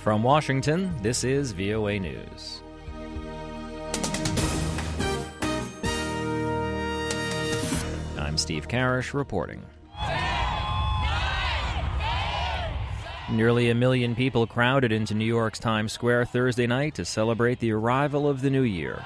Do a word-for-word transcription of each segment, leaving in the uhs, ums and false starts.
From Washington, this is V O A News. I'm Steve Karish reporting. Nearly a million people crowded into New York's Times Square Thursday night to celebrate the arrival of the new year.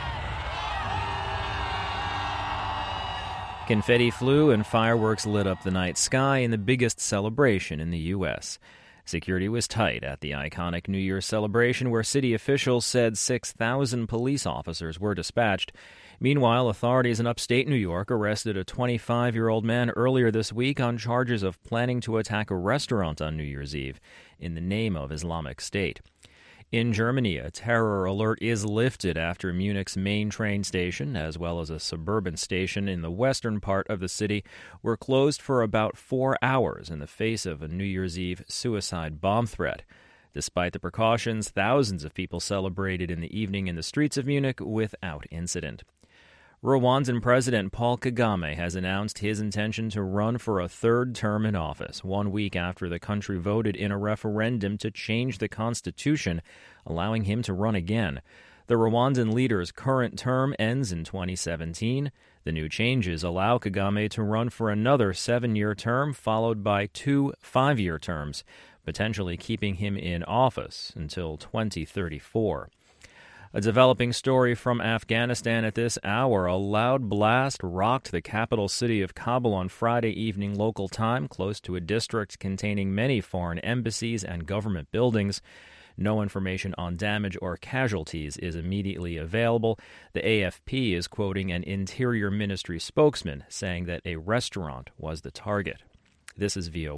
Confetti flew and fireworks lit up the night sky in the biggest celebration in the U S Security was tight at the iconic New Year's celebration, where city officials said six thousand police officers were dispatched. Meanwhile, authorities in upstate New York arrested a twenty-five-year-old man earlier this week on charges of planning to attack a restaurant on New Year's Eve in the name of Islamic State. In Germany, a terror alert is lifted after Munich's main train station, as well as a suburban station in the western part of the city, were closed for about four hours in the face of a New Year's Eve suicide bomb threat. Despite the precautions, thousands of people celebrated in the evening in the streets of Munich without incident. Rwandan President Paul Kagame has announced his intention to run for a third term in office, one week after the country voted in a referendum to change the constitution, allowing him to run again. The Rwandan leader's current term ends in twenty seventeen. The new changes allow Kagame to run for another seven-year term, followed by two five-year terms, potentially keeping him in office until twenty thirty-four. A developing story from Afghanistan at this hour. A loud blast rocked the capital city of Kabul on Friday evening local time, close to a district containing many foreign embassies and government buildings. No information on damage or casualties is immediately available. The A F P is quoting an Interior Ministry spokesman saying that a restaurant was the target. This is V O A.